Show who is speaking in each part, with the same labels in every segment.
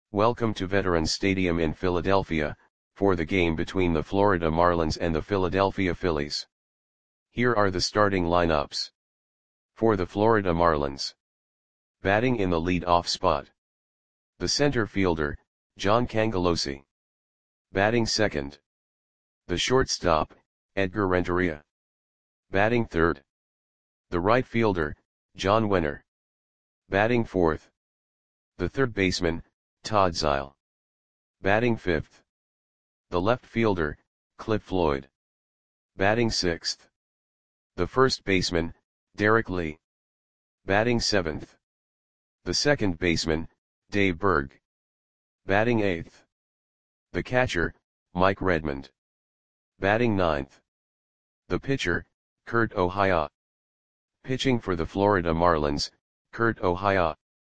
Speaker 1: Welcome to Veterans Stadium in Philadelphia, for the game between the Florida Marlins and the Philadelphia Phillies. Here are the starting lineups. For the Florida Marlins. Batting in the lead-off spot. The center fielder, John Cangelosi. Batting second. The shortstop, Edgar Renteria. Batting third. The right fielder, John Wenner. Batting fourth. The third baseman, Todd Zeile. Batting fifth. The left fielder, Cliff Floyd. Batting sixth. The first baseman, Derek Lee. Batting seventh. The second baseman, Dave Berg. Batting eighth. The catcher, Mike Redmond. Batting ninth. The pitcher, Kurt O'Haya. Pitching for the Florida Marlins, Kurt O'Haya.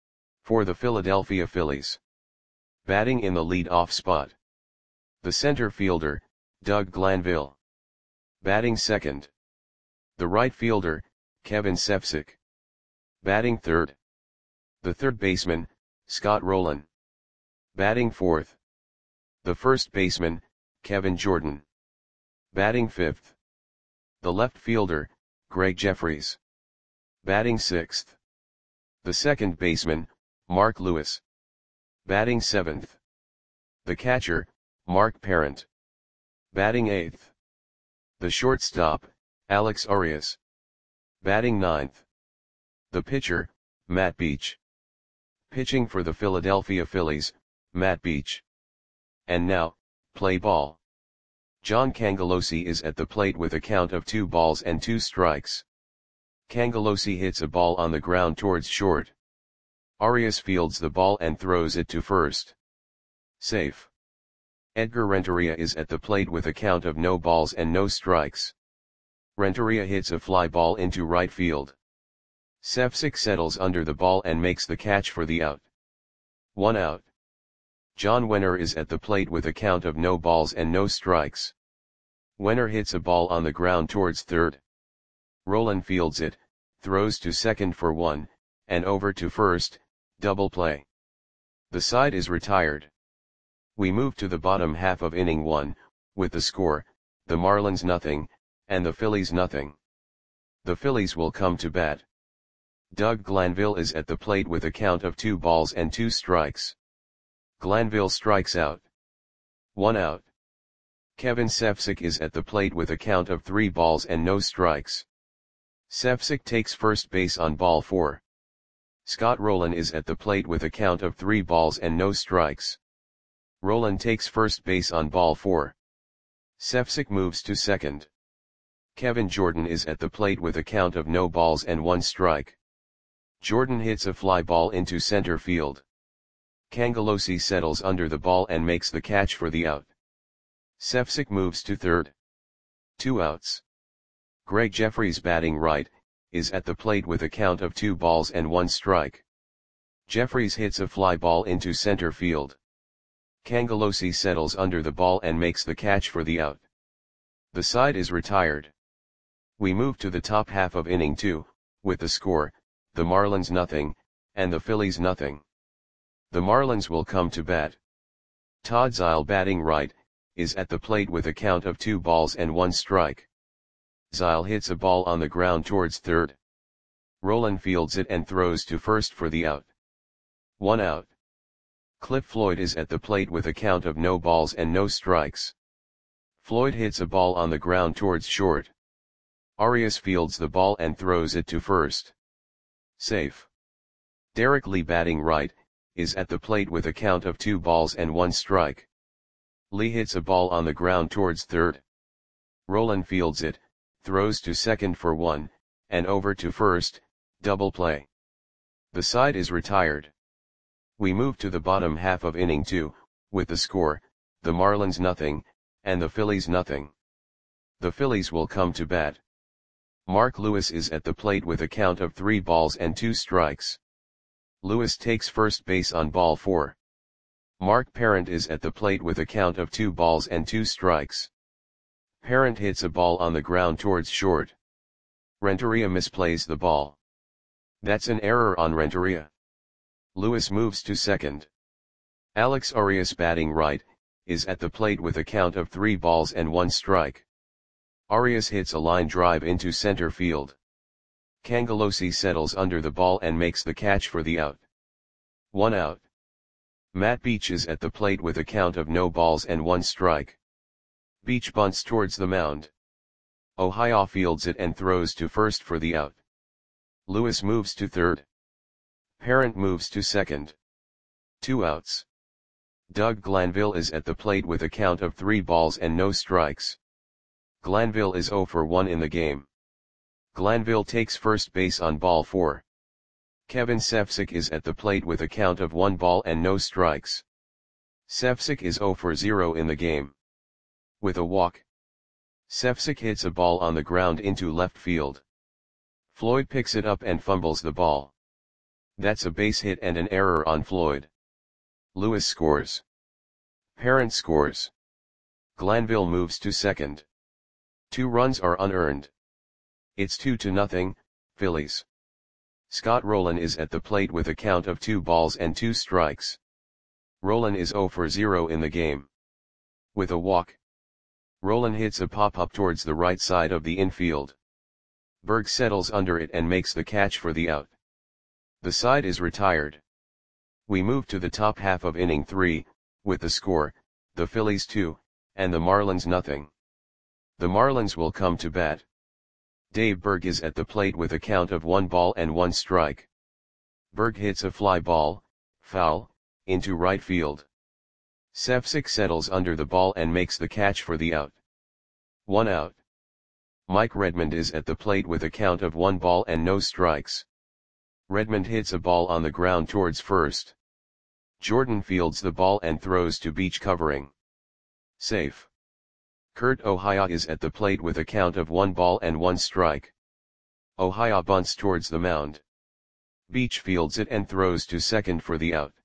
Speaker 1: For the Philadelphia Phillies. Batting in the lead-off spot. The center fielder, Doug Glanville. Batting second. The right fielder, Kevin Cefcik. Batting third. The third baseman, Scott Rolen. Batting fourth. The first baseman, Kevin Jordan. Batting fifth. The left fielder, Greg Jeffries. Batting sixth. The second baseman, Mark Lewis. Batting seventh. The catcher, Mark Parent. Batting eighth. The shortstop, Alex Arias. Batting ninth. The pitcher, Matt Beach. Pitching for the Philadelphia Phillies, Matt Beach. And now, play ball. John Cangelosi is at the plate with a count of 2 balls and 2 strikes. Cangelosi hits a ball on the ground towards short. Arias fields the ball and throws it to first. Safe. Edgar Renteria is at the plate with a count of no balls and no strikes. Renteria hits a fly ball into right field. Cefcik settles under the ball and makes the catch for the out. 1 out. John Wenner is at the plate with a count of no balls and no strikes. Wenner hits a ball on the ground towards third. Rolen fields it, throws to second for 1, and over to first, double play. The side is retired. We move to the bottom half of inning 1, with the score, the Marlins nothing, and the Phillies nothing. The Phillies will come to bat. Doug Glanville is at the plate with a count of 2 balls and 2 strikes. Glanville strikes out. 1 out. Kevin Cefcik is at the plate with a count of 3 balls and no strikes. Cefcik takes first base on ball 4. Scott Rolen is at the plate with a count of 3 balls and no strikes. Rolen takes first base on ball 4. Cefcik moves to second. Kevin Jordan is at the plate with a count of no balls and 1 strike. Jordan hits a fly ball into center field. Cangelosi settles under the ball and makes the catch for the out. Cefcik moves to third. 2 outs. Greg Jeffries, batting right, is at the plate with a count of 2 balls and 1 strike. Jeffries hits a fly ball into center field. Cangelosi settles under the ball and makes the catch for the out. The side is retired. We move to the top half of inning 2, with the score, the Marlins nothing, and the Phillies nothing. The Marlins will come to bat. Todd Zeile, batting right, is at the plate with a count of 2 balls and 1 strike. Zeile hits a ball on the ground towards third. Rolen fields it and throws to first for the out. 1 out. Cliff Floyd is at the plate with a count of no balls and no strikes. Floyd hits a ball on the ground towards short. Arias fields the ball and throws it to first. Safe. Derek Lee, batting right, is at the plate with a count of 2 balls and 1 strike. Lee hits a ball on the ground towards third. Rolen fields it, throws to second for 1, and over to first, double play. The side is retired. We move to the bottom half of inning 2, with the score, the Marlins nothing, and the Phillies nothing. The Phillies will come to bat. Mark Lewis is at the plate with a count of 3 balls and 2 strikes. Lewis takes first base on ball 4. Mark Parent is at the plate with a count of 2 balls and 2 strikes. Parent hits a ball on the ground towards short. Renteria misplays the ball. That's an error on Renteria. Lewis moves to second. Alex Arias batting right, is at the plate with a count of 3 balls and 1 strike. Arias hits a line drive into center field. Cangelosi settles under the ball and makes the catch for the out. 1 out. Matt Beach is at the plate with a count of no balls and 1 strike. Beach bunts towards the mound. Ohio fields it and throws to first for the out. Lewis moves to third. Parent moves to second. 2 outs. Doug Glanville is at the plate with a count of 3 balls and no strikes. Glanville is 0 for 1 in the game. Glanville takes first base on ball 4. Kevin Sefcik is at the plate with a count of 1 ball and no strikes. Sefcik is 0 for 0 in the game. With a walk, Sefcik hits a ball on the ground into left field. Floyd picks it up and fumbles the ball. That's a base hit and an error on Floyd. Lewis scores. Parent scores. Glanville moves to second. 2 runs are unearned. It's 2-0, Phillies. Scott Rolen is at the plate with a count of 2 balls and 2 strikes. Rolen is 0 for 0 in the game. With a walk, Rolen hits a pop-up towards the right side of the infield. Berg settles under it and makes the catch for the out. The side is retired. We move to the top half of inning 3, with the score, the Phillies 2, and the Marlins nothing. The Marlins will come to bat. Dave Berg is at the plate with a count of 1 ball and 1 strike. Berg hits a fly ball, foul, into right field. Sefcik settles under the ball and makes the catch for the out. 1 out. Mike Redmond is at the plate with a count of 1 ball and no strikes. Redmond hits a ball on the ground towards first. Jordan fields the ball and throws to Beach covering. Safe. Kurt Ohio is at the plate with a count of 1 ball and 1 strike. Ohio bunts towards the mound. Beach fields it and throws to second for the out.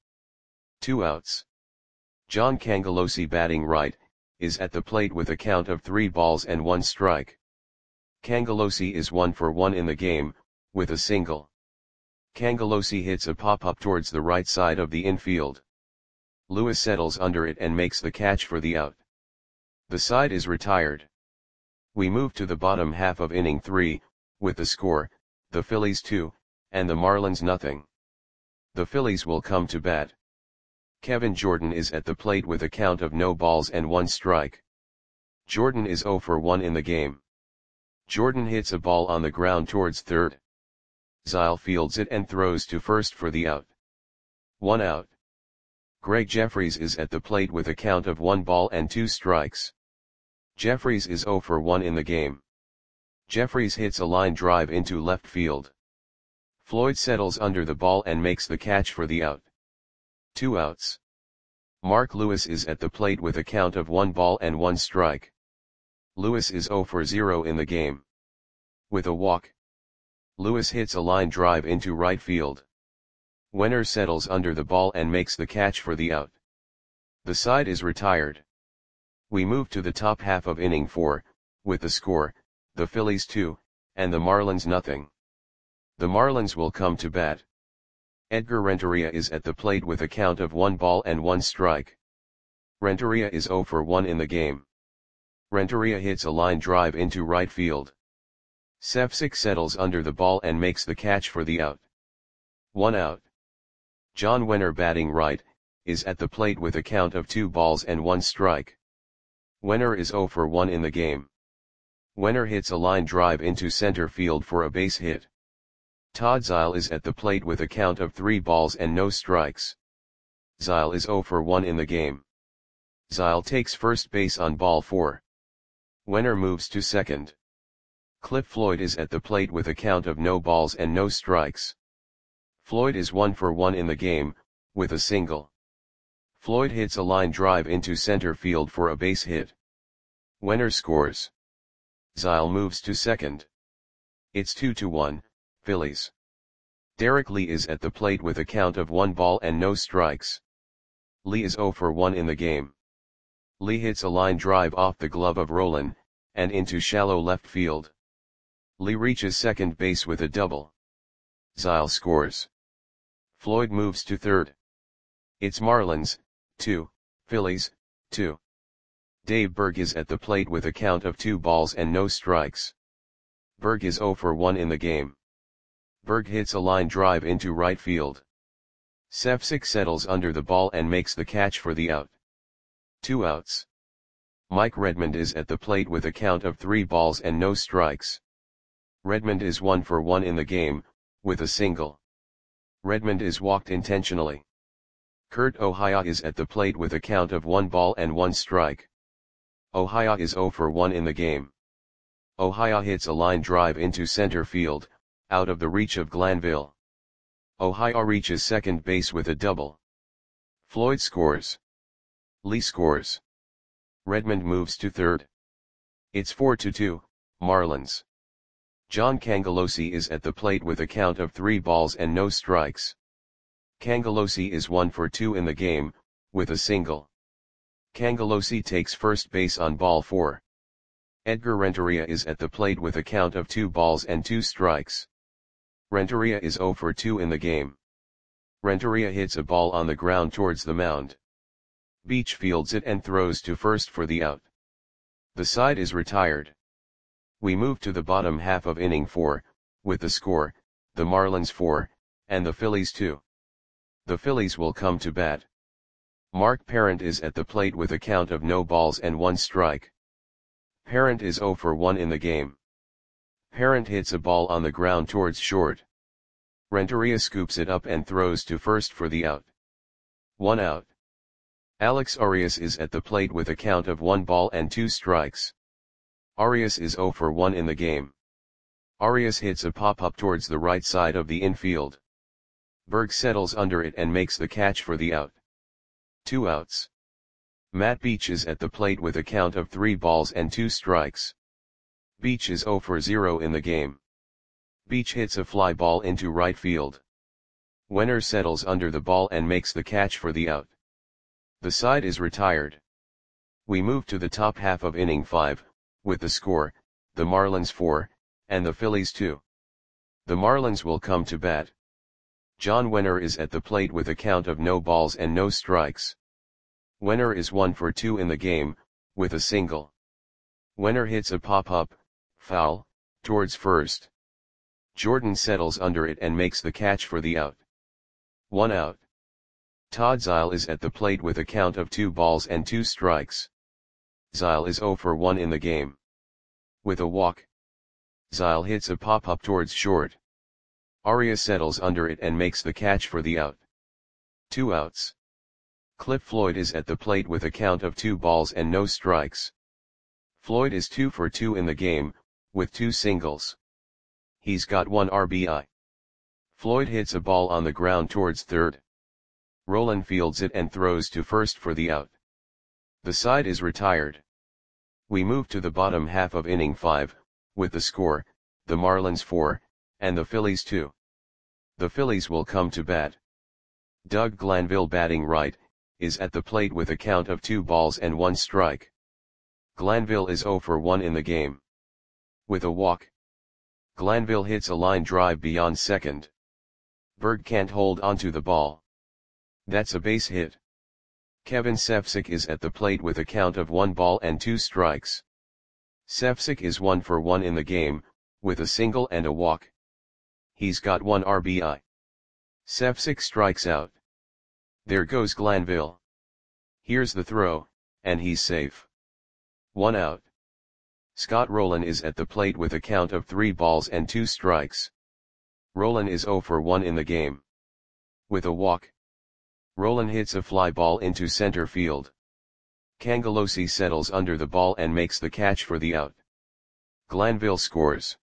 Speaker 1: 2 outs. John Cangelosi batting right, is at the plate with a count of 3 balls and 1 strike. Cangelosi is 1 for 1 in the game, with a single. Cangelosi hits a pop-up towards the right side of the infield. Lewis settles under it and makes the catch for the out. The side is retired. We move to the bottom half of inning 3, with the score, the Phillies 2, and the Marlins nothing. The Phillies will come to bat. Kevin Jordan is at the plate with a count of no balls and 1 strike. Jordan is 0 for 1 in the game. Jordan hits a ball on the ground towards third. Zile fields it and throws to first for the out. 1 out. Greg Jeffries is at the plate with a count of 1 ball and 2 strikes. Jeffries is 0 for 1 in the game. Jeffries hits a line drive into left field. Floyd settles under the ball and makes the catch for the out. 2 outs. Mark Lewis is at the plate with a count of 1 ball and 1 strike. Lewis is 0 for 0 in the game. With a walk, Lewis hits a line drive into right field. Wenner settles under the ball and makes the catch for the out. The side is retired. We move to the top half of inning 4, with the score, the Phillies 2, and the Marlins nothing. The Marlins will come to bat. Edgar Renteria is at the plate with a count of 1 ball and 1 strike. Renteria is 0 for 1 in the game. Renteria hits a line drive into right field. Sefcik settles under the ball and makes the catch for the out. 1 out. John Wenner batting right, is at the plate with a count of 2 balls and 1 strike. Wenner is 0 for 1 in the game. Wenner hits a line drive into center field for a base hit. Todd Zile is at the plate with a count of 3 balls and no strikes. Zile is 0 for 1 in the game. Zile takes first base on ball 4. Wenner moves to second. Cliff Floyd is at the plate with a count of no balls and no strikes. Floyd is 1 for 1 in the game, with a single. Floyd hits a line drive into center field for a base hit. Wenner scores. Zile moves to second. It's 2-1, Phillies. Derek Lee is at the plate with a count of 1 ball and no strikes. Lee is 0 for 1 in the game. Lee hits a line drive off the glove of Rolen, and into shallow left field. Lee reaches second base with a double. Zile scores. Floyd moves to third. It's Marlins, 2, Phillies, 2. Dave Berg is at the plate with a count of 2 balls and no strikes. Berg is 0 for 1 in the game. Berg hits a line drive into right field. Cefcik settles under the ball and makes the catch for the out. 2 outs. Mike Redmond is at the plate with a count of 3 balls and no strikes. Redmond is 1 for 1 in the game, with a single. Redmond is walked intentionally. Kurt Ohio is at the plate with a count of 1 ball and 1 strike. Ohio is 0 for 1 in the game. Ohio hits a line drive into center field, out of the reach of Glanville. Ohio reaches second base with a double. Floyd scores. Lee scores. Redmond moves to third. It's 4-2, Marlins. John Cangelosi is at the plate with a count of 3 balls and no strikes. Cangelosi is 1 for 2 in the game, with a single. Cangelosi takes first base on ball 4. Edgar Renteria is at the plate with a count of 2 balls and 2 strikes. Renteria is 0 for 2 in the game. Renteria hits a ball on the ground towards the mound. Beach fields it and throws to first for the out. The side is retired. We move to the bottom half of inning 4, with the score, the Marlins 4, and the Phillies 2. The Phillies will come to bat. Mark Parent is at the plate with a count of no balls and 1 strike. Parent is 0 for 1 in the game. Parent hits a ball on the ground towards short. Renteria scoops it up and throws to first for the out. 1 out. Alex Arias is at the plate with a count of 1 ball and 2 strikes. Arias is 0 for 1 in the game. Arias hits a pop-up towards the right side of the infield. Berg settles under it and makes the catch for the out. 2 outs. Matt Beach is at the plate with a count of 3 balls and 2 strikes. Beach is 0 for 0 in the game. Beach hits a fly ball into right field. Wenner settles under the ball and makes the catch for the out. The side is retired. We move to the top half of inning 5, with the score, the Marlins 4, and the Phillies 2. The Marlins will come to bat. John Wenner is at the plate with a count of no balls and no strikes. Wenner is 1 for 2 in the game, with a single. Wenner hits a pop-up, foul, towards first. Jordan settles under it and makes the catch for the out. 1 out. Todd Zeile is at the plate with a count of 2 balls and 2 strikes. Zeile is 0 for 1 in the game. With a walk. Zeile hits a pop-up towards short. Arias settles under it and makes the catch for the out. 2 outs. Cliff Floyd is at the plate with a count of 2 balls and no strikes. Floyd is 2 for 2 in the game, with 2 singles. He's got 1 RBI. Floyd hits a ball on the ground towards third. Rolen fields it and throws to first for the out. The side is retired. We move to the bottom half of inning 5, with the score, the Marlins 4, and the Phillies 2. The Phillies will come to bat. Doug Glanville, batting right, is at the plate with a count of 2 balls and 1 strike. Glanville is 0 for 1 in the game. With a walk. Glanville hits a line drive beyond second. Berg can't hold onto the ball. That's a base hit. Kevin Cefcik is at the plate with a count of 1 ball and 2 strikes. Cefcik is 1 for 1 in the game, with a single and a walk. He's got 1 RBI. Cefcik strikes out. There goes Glanville. Here's the throw, and he's safe. 1 out. Scott Rolen is at the plate with a count of 3 balls and 2 strikes. Rolen is 0 for 1 in the game. With a walk. Rolen hits a fly ball into center field. Cangelosi settles under the ball and makes the catch for the out. Glanville scores.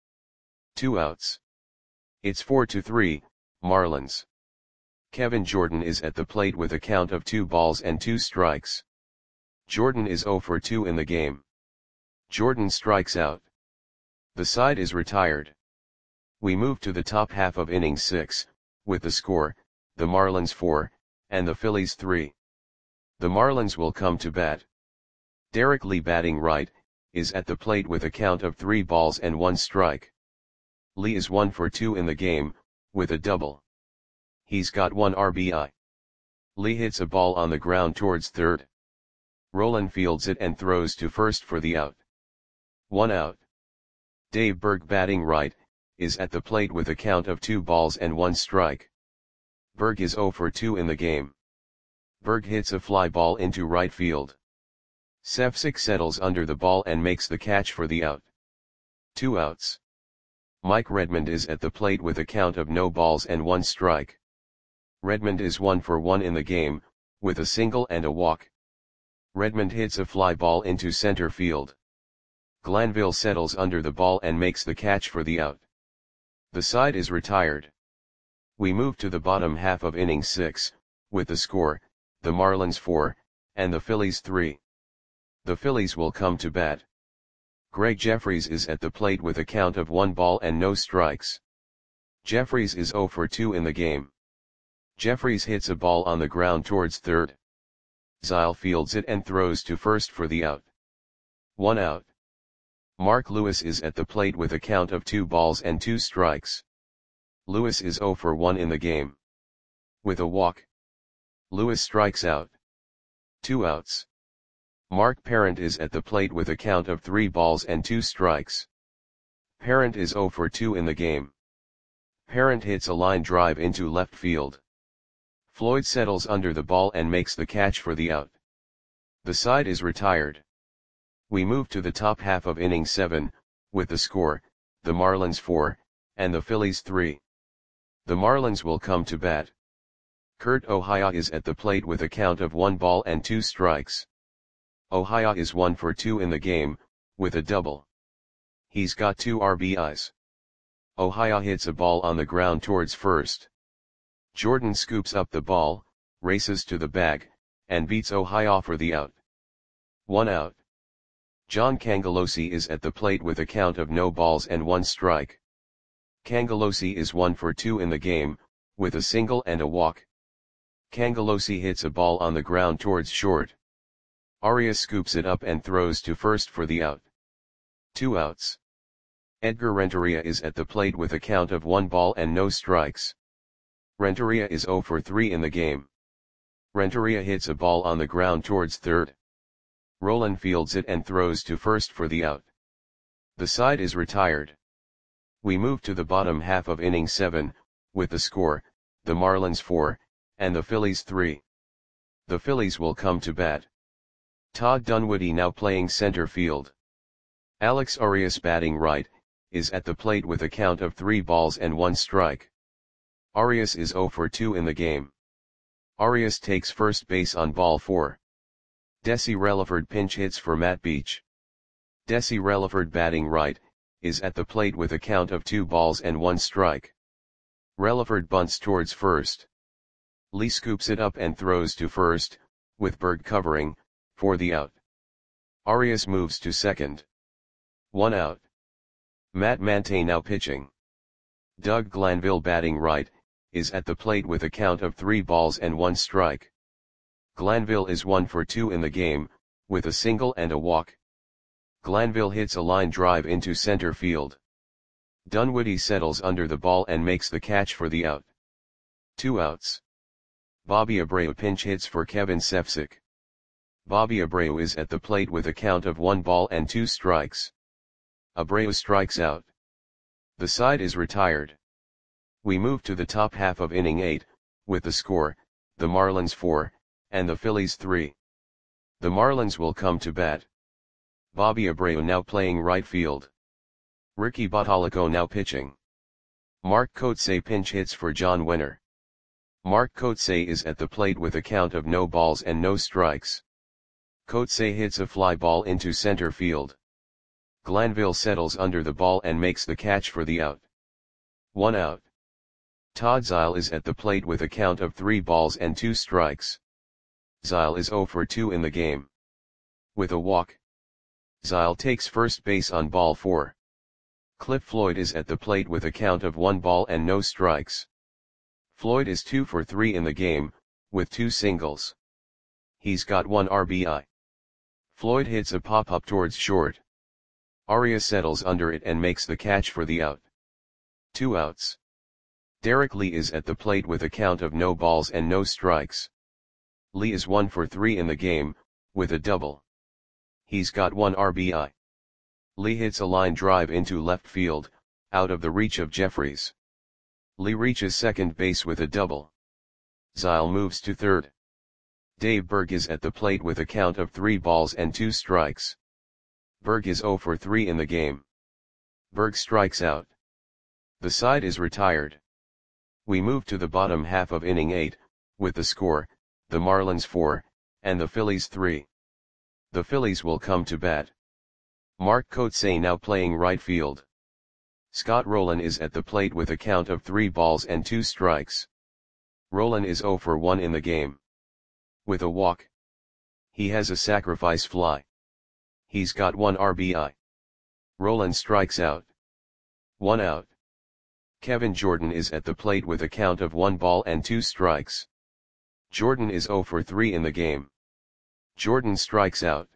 Speaker 1: 2 outs. It's 4-3, Marlins. Kevin Jordan is at the plate with a count of 2 balls and 2 strikes. Jordan is 0 for 2 in the game. Jordan strikes out. The side is retired. We move to the top half of inning 6, with the score, the Marlins 4, and the Phillies 3. The Marlins will come to bat. Derek Lee, batting right, is at the plate with a count of 3 balls and 1 strike. Lee is 1 for 2 in the game, with a double. He's got 1 RBI. Lee hits a ball on the ground towards third. Roland fields it and throws to first for the out. 1 out. Dave Berg, batting right, is at the plate with a count of 2 balls and 1 strike. Berg is 0 for 2 in the game. Berg hits a fly ball into right field. Cefcik settles under the ball and makes the catch for the out. 2 outs. Mike Redmond is at the plate with a count of no balls and 1 strike. Redmond is 1 for 1 in the game, with a single and a walk. Redmond hits a fly ball into center field. Glanville settles under the ball and makes the catch for the out. The side is retired. We move to the bottom half of inning 6, with the score, the Marlins 4, and the Phillies 3. The Phillies will come to bat. Greg Jeffries is at the plate with a count of 1 ball and no strikes. Jeffries is 0 for 2 in the game. Jeffries hits a ball on the ground towards third. Zile fields it and throws to first for the out. 1 out. Mark Lewis is at the plate with a count of 2 balls and 2 strikes. Lewis is 0 for 1 in the game. With a walk, Lewis strikes out. 2 outs. Mark Parent is at the plate with a count of 3 balls and 2 strikes. Parent is 0 for 2 in the game. Parent hits a line drive into left field. Floyd settles under the ball and makes the catch for the out. The side is retired. We move to the top half of inning 7, with the score, the Marlins 4, and the Phillies 3. The Marlins will come to bat. Kurt Ohio is at the plate with a count of 1 ball and 2 strikes. Ohio is 1 for 2 in the game, with a double. He's got 2 RBIs. Ohio hits a ball on the ground towards first. Jordan scoops up the ball, races to the bag, and beats Ohio for the out. 1 out. John Cangelosi is at the plate with a count of no balls and 1 strike. Cangelosi is 1 for 2 in the game, with a single and a walk. Cangelosi hits a ball on the ground towards short. Arias scoops it up and throws to first for the out. 2 outs. Edgar Renteria is at the plate with a count of 1 ball and no strikes. Renteria is 0 for 3 in the game. Renteria hits a ball on the ground towards third. Roland fields it and throws to first for the out. The side is retired. We move to the bottom half of inning 7, with the score, the Marlins 4, and the Phillies 3. The Phillies will come to bat. Todd Dunwoody now playing center field. Alex Arias, batting right, is at the plate with a count of 3 balls and 1 strike. Arias is 0 for 2 in the game. Arias takes first base on ball 4. Desi Relaford pinch hits for Matt Beach. Desi Relaford, batting right, is at the plate with a count of 2 balls and 1 strike. Relaford bunts towards first. Lee scoops it up and throws to first, with Berg covering, for the out. Arias moves to second. 1 out. Matt Mante now pitching. Doug Glanville, batting right, is at the plate with a count of 3 balls and 1 strike. Glanville is 1 for 2 in the game, with a single and a walk. Glanville hits a line drive into center field. Dunwoody settles under the ball and makes the catch for the out. 2 outs. Bobby Abreu pinch hits for Kevin Cefcik. Bobby Abreu is at the plate with a count of 1 ball and 2 strikes. Abreu strikes out. The side is retired. We move to the top half of inning 8, with the score, the Marlins 4, and the Phillies 3. The Marlins will come to bat. Bobby Abreu now playing right field. Ricky Bottalico now pitching. Mark Kotsay pinch hits for John Wenner. Mark Kotsay is at the plate with a count of no balls and no strikes. Kotsay hits a fly ball into center field. Glanville settles under the ball and makes the catch for the out. 1 out. Todd Zile is at the plate with a count of 3 balls and 2 strikes. Zile is 0 for 2 in the game. With a walk, Zile takes first base on ball 4. Cliff Floyd is at the plate with a count of 1 ball and no strikes. Floyd is 2 for 3 in the game, with 2 singles. He's got 1 RBI. Floyd hits a pop-up towards short. Arias settles under it and makes the catch for the out. 2 outs. Derek Lee is at the plate with a count of no balls and no strikes. Lee is 1 for 3 in the game, with a double. He's got 1 RBI. Lee hits a line drive into left field, out of the reach of Jeffries. Lee reaches second base with a double. Zile moves to third. Dave Berg is at the plate with a count of 3 balls and 2 strikes. Berg is 0 for 3 in the game. Berg strikes out. The side is retired. We move to the bottom half of inning 8, with the score, the Marlins 4, and the Phillies 3. The Phillies will come to bat. Mark Kotsay now playing right field. Scott Rolen is at the plate with a count of 3 balls and 2 strikes. Rolen is 0 for 1 in the game. With a walk. He has a sacrifice fly. He's got 1 RBI. Rolen strikes out. 1 out. Kevin Jordan is at the plate with a count of 1 ball and 2 strikes. Jordan is 0 for 3 in the game. Jordan strikes out.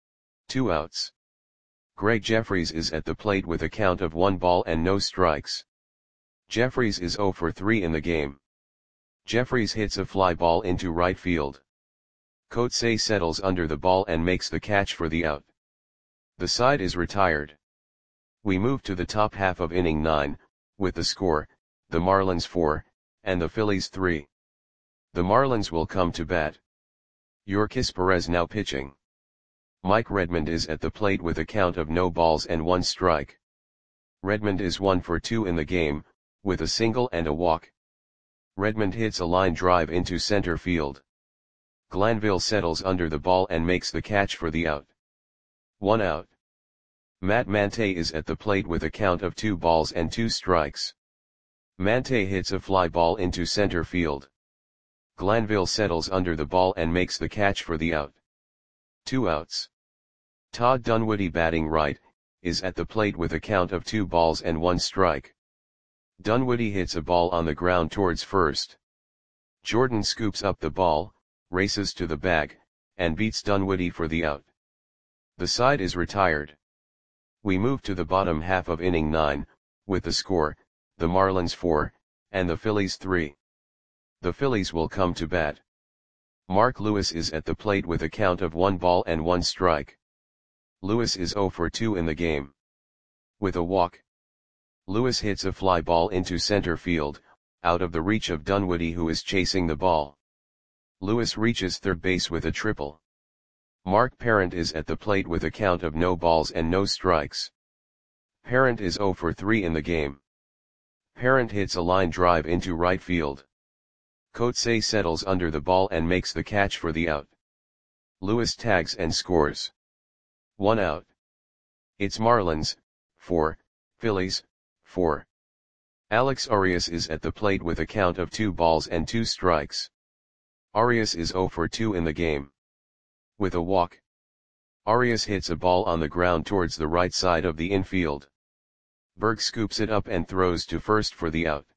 Speaker 1: 2 outs. Greg Jeffries is at the plate with a count of 1 ball and no strikes. Jeffries is 0 for 3 in the game. Jeffries hits a fly ball into right field. Kotsay settles under the ball and makes the catch for the out. The side is retired. We move to the top half of inning 9, with the score, the Marlins 4, and the Phillies 3. The Marlins will come to bat. Yorkis Perez now pitching. Mike Redmond is at the plate with a count of no balls and 1 strike. Redmond is 1 for 2 in the game, with a single and a walk. Redmond hits a line drive into center field. Glanville settles under the ball and makes the catch for the out. 1 out. Matt Mante is at the plate with a count of 2 balls and 2 strikes. Mante hits a fly ball into center field. Glanville settles under the ball and makes the catch for the out. 2 outs. Todd Dunwoody batting right, is at the plate with a count of 2 balls and 1 strike. Dunwoody hits a ball on the ground towards first. Jordan scoops up the ball, races to the bag, and beats Dunwoody for the out. The side is retired. We move to the bottom half of inning 9, with the score, the Marlins 4, and the Phillies 3. The Phillies will come to bat. Mark Lewis is at the plate with a count of 1 ball and 1 strike. Lewis is 0 for 2 in the game. With a walk. Lewis hits a fly ball into center field, out of the reach of Dunwoody who is chasing the ball. Lewis reaches third base with a triple. Mark Parent is at the plate with a count of no balls and no strikes. Parent is 0 for 3 in the game. Parent hits a line drive into right field. Kotsay settles under the ball and makes the catch for the out. Lewis tags and scores. 1 out. It's Marlins, 4, Phillies, 4. Alex Arias is at the plate with a count of 2 balls and 2 strikes. Arias is 0 for 2 in the game. With a walk. Arias hits a ball on the ground towards the right side of the infield. Berg scoops it up and throws to first for the out.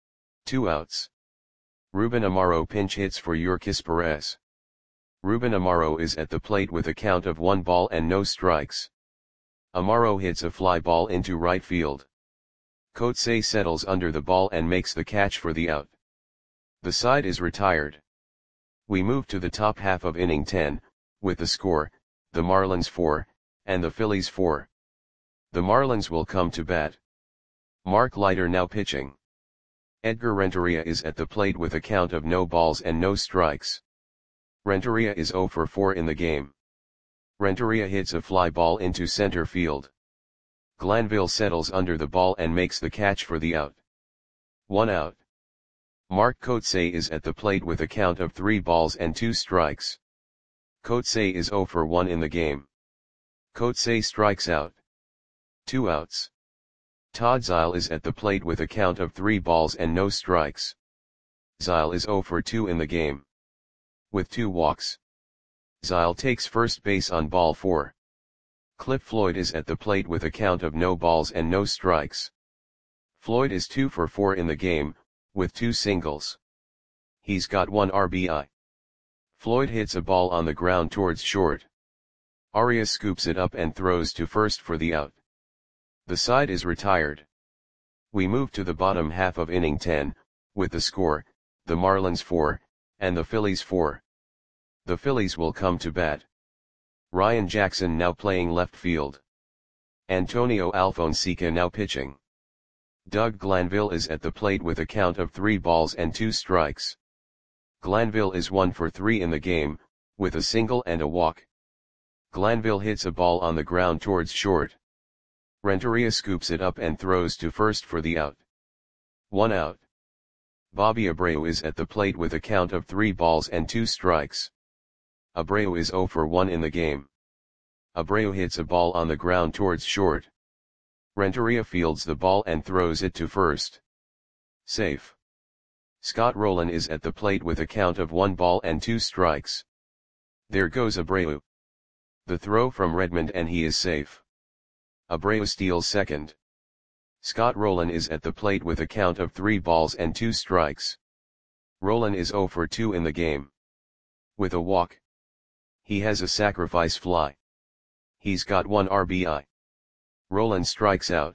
Speaker 1: 2 outs. Ruben Amaro pinch hits for Yorkis Perez. Ruben Amaro is at the plate with a count of 1 ball and no strikes. Amaro hits a fly ball into right field. Kotsay settles under the ball and makes the catch for the out. The side is retired. We move to the top half of inning 10, with the score, the Marlins 4, and the Phillies 4. The Marlins will come to bat. Mark Leiter now pitching. Edgar Renteria is at the plate with a count of no balls and no strikes. Renteria is 0 for 4 in the game. Renteria hits a fly ball into center field. Glanville settles under the ball and makes the catch for the out. 1 out. Mark Kotsay is at the plate with a count of 3 balls and 2 strikes. Kotsay is 0 for 1 in the game. Kotsay strikes out. 2 outs. Todd Zile is at the plate with a count of 3 balls and no strikes. Zile is 0 for 2 in the game. With 2 walks. Zile takes first base on ball 4. Cliff Floyd is at the plate with a count of no balls and no strikes. Floyd is 2 for 4 in the game, with 2 singles. He's got 1 RBI. Floyd hits a ball on the ground towards short. Arias scoops it up and throws to first for the out. The side is retired. We move to the bottom half of inning 10, with the score, the Marlins 4, and the Phillies 4. The Phillies will come to bat. Ryan Jackson now playing left field. Antonio Alfonseca now pitching. Doug Glanville is at the plate with a count of 3 balls and 2 strikes. Glanville is 1 for 3 in the game, with a single and a walk. Glanville hits a ball on the ground towards short. Renteria scoops it up and throws to first for the out. 1 out. Bobby Abreu is at the plate with a count of 3 balls and 2 strikes. Abreu is 0 for 1 in the game. Abreu hits a ball on the ground towards short. Renteria fields the ball and throws it to first. Safe. Scott Rowland is at the plate with a count of 1 ball and 2 strikes. There goes Abreu. The throw from Redmond and he is safe. Abreu steals second. Scott Rowland is at the plate with a count of 3 balls and 2 strikes. Rowland is 0 for 2 in the game. With a walk. He has a sacrifice fly. He's got 1 RBI. Rowland strikes out.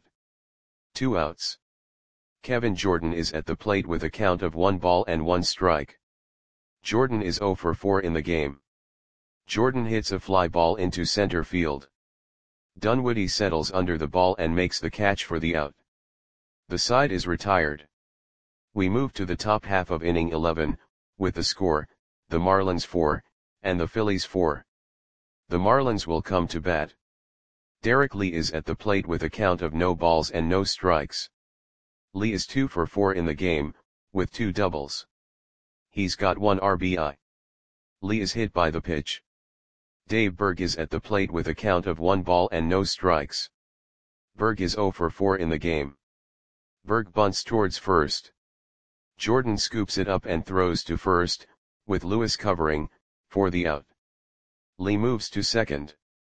Speaker 1: 2 outs. Kevin Jordan is at the plate with a count of 1 ball and 1 strike. Jordan is 0 for 4 in the game. Jordan hits a fly ball into center field. Dunwoody settles under the ball and makes the catch for the out. The side is retired. We move to the top half of inning 11, with the score, the Marlins 4, and the Phillies 4. The Marlins will come to bat. Derek Lee is at the plate with a count of no balls and no strikes. Lee is 2 for 4 in the game, with 2 doubles. He's got 1 RBI. Lee is hit by the pitch. Dave Berg is at the plate with a count of 1 ball and no strikes. Berg is 0 for 4 in the game. Berg bunts towards first. Jordan scoops it up and throws to first, with Lewis covering, for the out. Lee moves to second.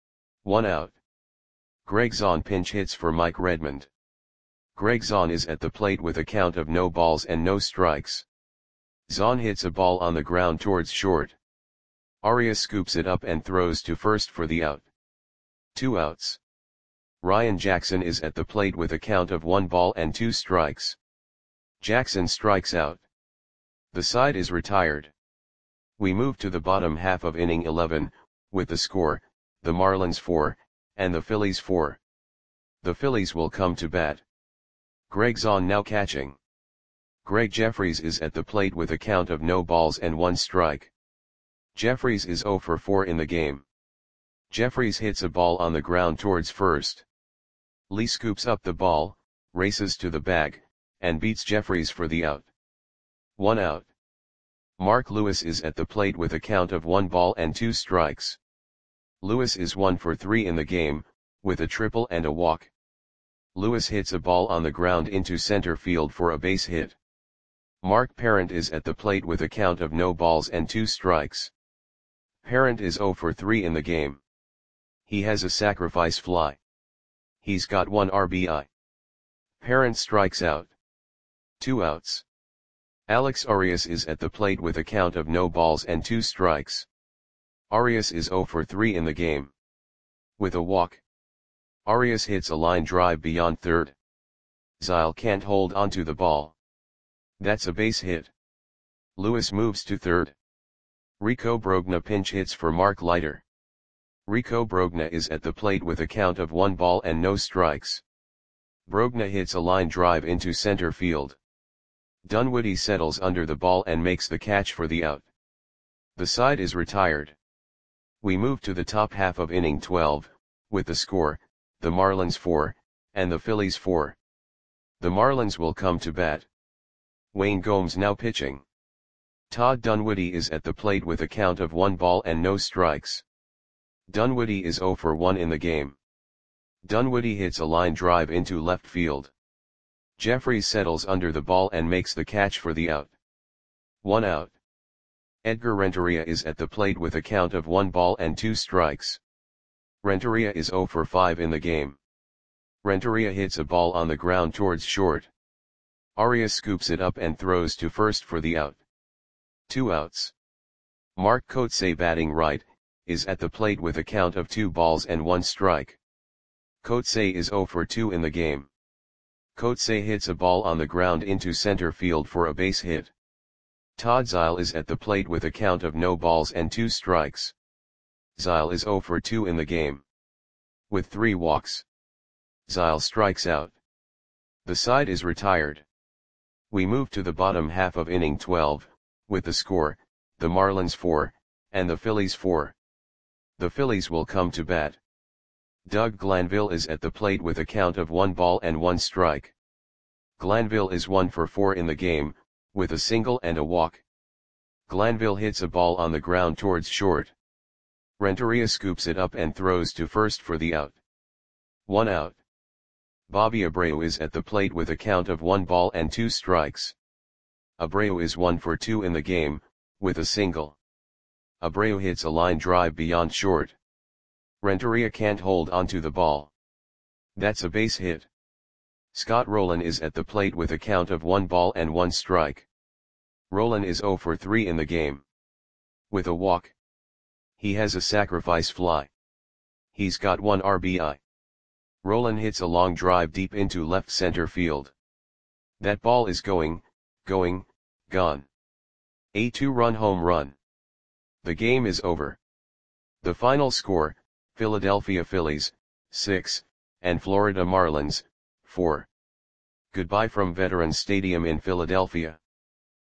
Speaker 1: 1 out. Greg Zahn pinch hits for Mike Redmond. Greg Zahn is at the plate with a count of no balls and no strikes. Zahn hits a ball on the ground towards short. Arias scoops it up and throws to first for the out. 2 outs. Ryan Jackson is at the plate with a count of 1 ball and 2 strikes. Jackson strikes out. The side is retired. We move to the bottom half of inning 11, with the score, the Marlins 4, and the Phillies 4. The Phillies will come to bat. Greg Zahn now catching. Greg Jeffries is at the plate with a count of no balls and 1 strike. Jeffries is 0 for 4 in the game. Jeffries hits a ball on the ground towards first. Lee scoops up the ball, races to the bag, and beats Jeffries for the out. 1 out. Mark Lewis is at the plate with a count of 1 ball and 2 strikes. Lewis is 1 for 3 in the game, with a triple and a walk. Lewis hits a ball on the ground into center field for a base hit. Mark Parent is at the plate with a count of no balls and 2 strikes. Parent is 0 for 3 in the game. He has a sacrifice fly. He's got 1 RBI. Parent strikes out. 2 outs. Alex Arias is at the plate with a count of no balls and 2 strikes. Arias is 0 for 3 in the game. With a walk. Arias hits a line drive beyond third. Zyle can't hold onto the ball. That's a base hit. Lewis moves to third. Rico Brogna pinch hits for Mark Leiter. Rico Brogna is at the plate with a count of 1 ball and no strikes. Brogna hits a line drive into center field. Dunwoody settles under the ball and makes the catch for the out. The side is retired. We move to the top half of inning 12, with the score, the Marlins 4, and the Phillies 4. The Marlins will come to bat. Wayne Gomes now pitching. Todd Dunwoody is at the plate with a count of 1 ball and no strikes. Dunwoody is 0 for 1 in the game. Dunwoody hits a line drive into left field. Jeffries settles under the ball and makes the catch for the out. 1 out. Edgar Renteria is at the plate with a count of 1 ball and 2 strikes. Renteria is 0 for 5 in the game. Renteria hits a ball on the ground towards short. Arias scoops it up and throws to first for the out. 2 outs. Mark Kotsay batting right, is at the plate with a count of 2 balls and 1 strike. Kotsay is 0 for 2 in the game. Kotsay hits a ball on the ground into center field for a base hit. Todd Zeile is at the plate with a count of no balls and 2 strikes. Zeile is 0 for 2 in the game. With 3 walks. Zeile strikes out. The side is retired. We move to the bottom half of inning 12, with the score, the Marlins 4, and the Phillies 4. The Phillies will come to bat. Doug Glanville is at the plate with a count of 1 ball and 1 strike. Glanville is 1 for 4 in the game, with a single and a walk. Glanville hits a ball on the ground towards short. Renteria scoops it up and throws to first for the out. 1 out. Bobby Abreu is at the plate with a count of 1 ball and 2 strikes. Abreu is 1 for 2 in the game, with a single. Abreu hits a line drive beyond short. Renteria can't hold onto the ball. That's a base hit. Scott Rolen is at the plate with a count of 1 ball and 1 strike. Rolen is 0 for 3 in the game. With a walk. He has a sacrifice fly. He's got 1 RBI. Rolen hits a long drive deep into left center field. That ball is going, gone. A 2-run home run. The game is over. The final score, Philadelphia Phillies, 6, and Florida Marlins, 4. Goodbye from Veterans Stadium in Philadelphia.